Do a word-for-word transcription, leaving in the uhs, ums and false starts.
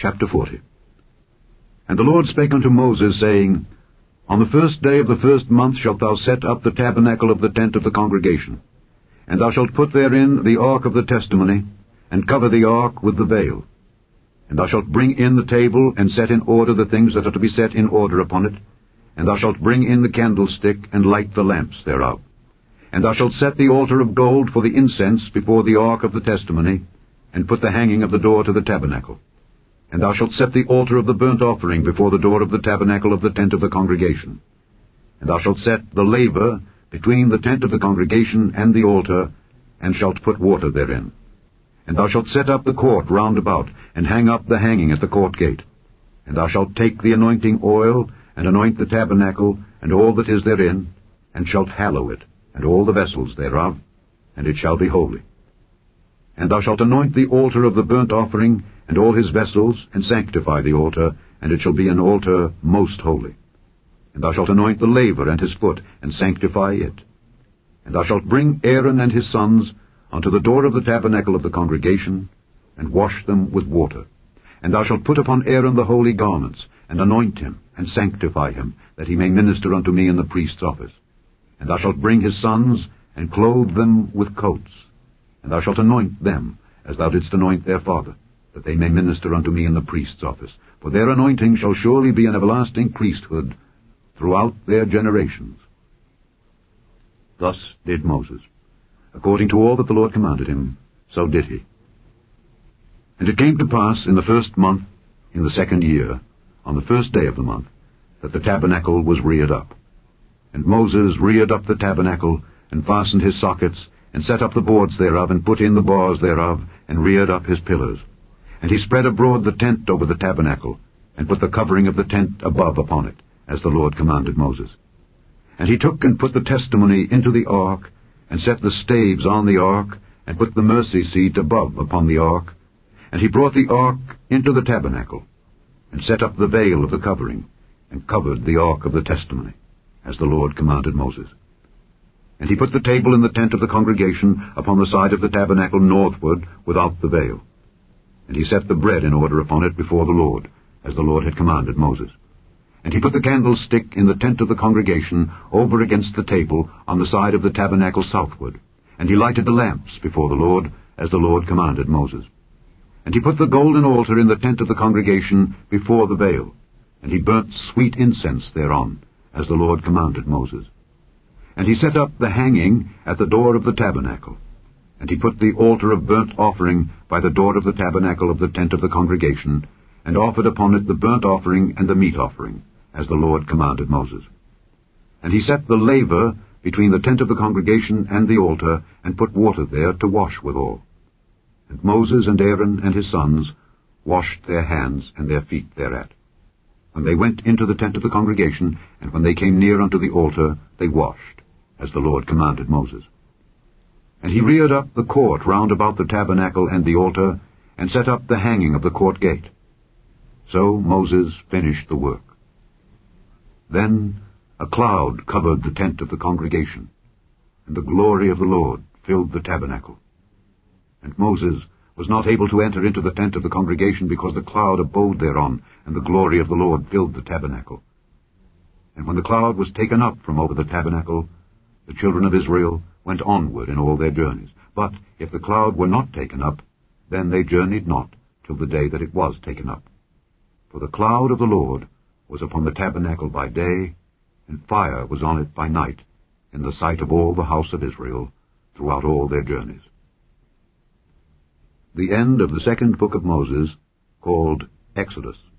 Chapter forty. And the Lord spake unto Moses, saying, On the first day of the first month shalt thou set up the tabernacle of the tent of the congregation, and thou shalt put therein the ark of the testimony, and cover the ark with the veil. And thou shalt bring in the table, and set in order the things that are to be set in order upon it, and thou shalt bring in the candlestick, and light the lamps thereof. And thou shalt set the altar of gold for the incense before the ark of the testimony, and put the hanging of the door to the tabernacle. And thou shalt set the altar of the burnt offering before the door of the tabernacle of the tent of the congregation. And thou shalt set the laver between the tent of the congregation and the altar, and shalt put water therein. And thou shalt set up the court round about, and hang up the hanging at the court gate. And thou shalt take the anointing oil, and anoint the tabernacle, and all that is therein, and shalt hallow it, and all the vessels thereof, and it shall be holy. And thou shalt anoint the altar of the burnt offering, and all his vessels, and sanctify the altar, and it shall be an altar most holy. And thou shalt anoint the laver and his foot, and sanctify it. And thou shalt bring Aaron and his sons unto the door of the tabernacle of the congregation, and wash them with water. And thou shalt put upon Aaron the holy garments, and anoint him, and sanctify him, that he may minister unto me in the priest's office. And thou shalt bring his sons, and clothe them with coats. And thou shalt anoint them, as thou didst anoint their father, that they may minister unto me in the priest's office. For their anointing shall surely be an everlasting priesthood throughout their generations. Thus did Moses. According to all that the Lord commanded him, so did he. And it came to pass in the first month, in the second year, on the first day of the month, that the tabernacle was reared up. And Moses reared up the tabernacle, and fastened his sockets, and set up the boards thereof, and put in the bars thereof, and reared up his pillars. And he spread abroad the tent over the tabernacle, and put the covering of the tent above upon it, as the Lord commanded Moses. And he took and put the testimony into the ark, and set the staves on the ark, and put the mercy seat above upon the ark. And he brought the ark into the tabernacle, and set up the veil of the covering, and covered the ark of the testimony, as the Lord commanded Moses. And he put the table in the tent of the congregation upon the side of the tabernacle northward, without the veil. And he set the bread in order upon it before the Lord, as the Lord had commanded Moses. And he put the candlestick in the tent of the congregation over against the table on the side of the tabernacle southward. And he lighted the lamps before the Lord, as the Lord commanded Moses. And he put the golden altar in the tent of the congregation before the veil. And he burnt sweet incense thereon, as the Lord commanded Moses. And he set up the hanging at the door of the tabernacle. And he put the altar of burnt offering by the door of the tabernacle of the tent of the congregation, and offered upon it the burnt offering and the meat offering, as the Lord commanded Moses. And he set the laver between the tent of the congregation and the altar, and put water there to wash withal. And Moses and Aaron and his sons washed their hands and their feet thereat. When they went into the tent of the congregation, and when they came near unto the altar, they washed, as the Lord commanded Moses. And he reared up the court round about the tabernacle and the altar, and set up the hanging of the court gate. So Moses finished the work. Then a cloud covered the tent of the congregation, and the glory of the Lord filled the tabernacle. And Moses was not able to enter into the tent of the congregation, because the cloud abode thereon, and the glory of the Lord filled the tabernacle. And when the cloud was taken up from over the tabernacle, the children of Israel went onward in all their journeys. But if the cloud were not taken up, then they journeyed not till the day that it was taken up. For the cloud of the Lord was upon the tabernacle by day, and fire was on it by night, in the sight of all the house of Israel, throughout all their journeys. The end of the second book of Moses, called Exodus.